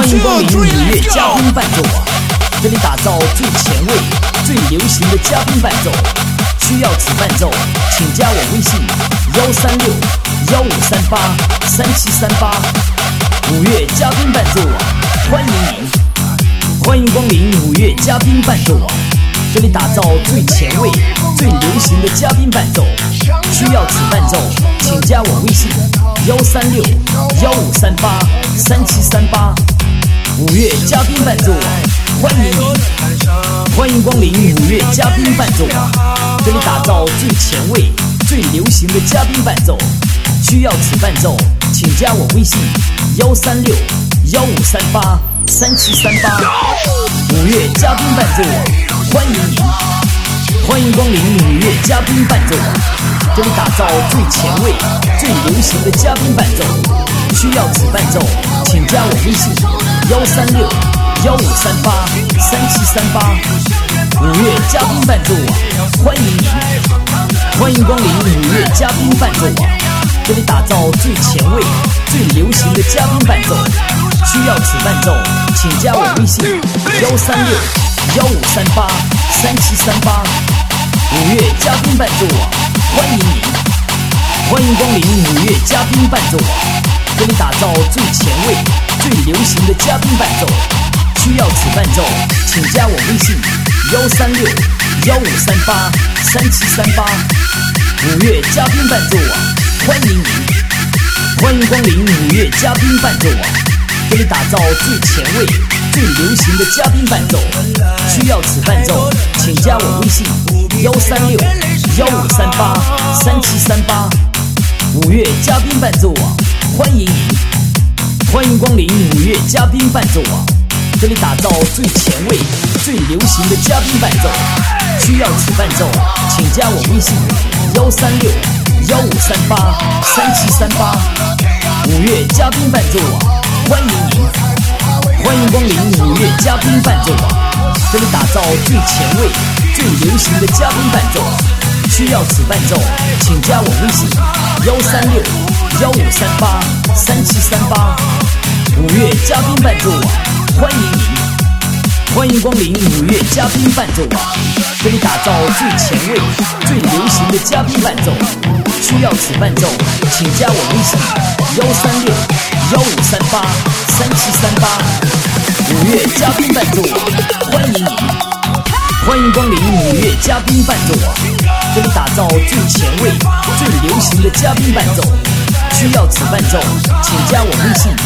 欢迎光临五月嘉宾伴奏网，这里打造最前卫、最流行的嘉宾伴奏。需要此伴奏，请加我微信136-1538-3738。五月嘉宾伴奏网，欢迎您！欢迎光临五月嘉宾伴奏网，这里打造最前卫、最流行的嘉宾伴奏。需要此伴奏，请加我微信136-1538-3738。五月嘉宾伴奏网，欢迎您！欢迎光临五月嘉宾伴奏网，这里打造最前卫、最流行的嘉宾伴奏。需要此伴奏，请加我微信136-1538-3738。五月嘉宾伴奏网，欢迎您！欢迎光临五月嘉宾伴奏网，这里打造最前卫、最流行的嘉宾伴奏。需要此伴奏，请加我微信136-1538-3738。五月嘉宾伴奏网，欢迎您！欢迎光临五月嘉宾伴奏网，这里打造最前卫、最流行的嘉宾伴奏。需要此伴奏，请加我微信136-1538-3738。五月嘉宾伴奏网，欢迎您！欢迎光临五月嘉宾伴奏网，这里打造最前卫、最流行的嘉宾伴奏。需要此伴奏，请加我微信136-1538-3738。五月嘉宾伴奏网，欢迎您！欢迎光临五月嘉宾伴奏网，这里打造最前卫、最流行的嘉宾伴奏。需要此伴奏，请加我微信136-1538-3738。五月嘉宾伴奏网，欢迎您！欢迎光临五月嘉宾伴奏网，这里打造最前卫、最流行的嘉宾伴奏。需要此伴奏，请加我微信136-1538-3738。五月嘉宾伴奏网，欢迎您！欢迎光临五月嘉宾伴奏网，这里打造最前卫、最流行的嘉宾伴奏。需要此伴奏，请加我微信136-1538-3738。五月嘉宾伴奏网，欢迎您！欢迎光临五月嘉宾伴奏网，这里打造最前卫、最流行的嘉宾伴奏。需要此伴奏，请加我微信136-1538-3738。五月嘉宾伴奏网，欢迎您！欢迎光临五月嘉宾伴奏网，这里打造最前卫、最流行的嘉宾伴奏。需要此伴奏，请加我微信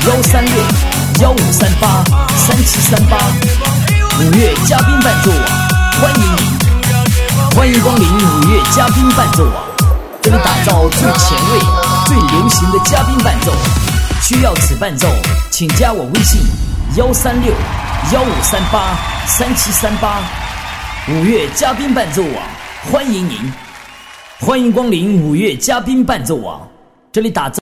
136-1538-3738。五月嘉宾伴奏网，欢迎您！欢迎光临五月嘉宾伴奏网，这里打造最前卫、最流行的嘉宾伴奏。需要此伴奏，请加我微信136-1538-3738。五月嘉宾伴奏网，欢迎您！欢迎光临五月嘉宾伴奏网，这里打造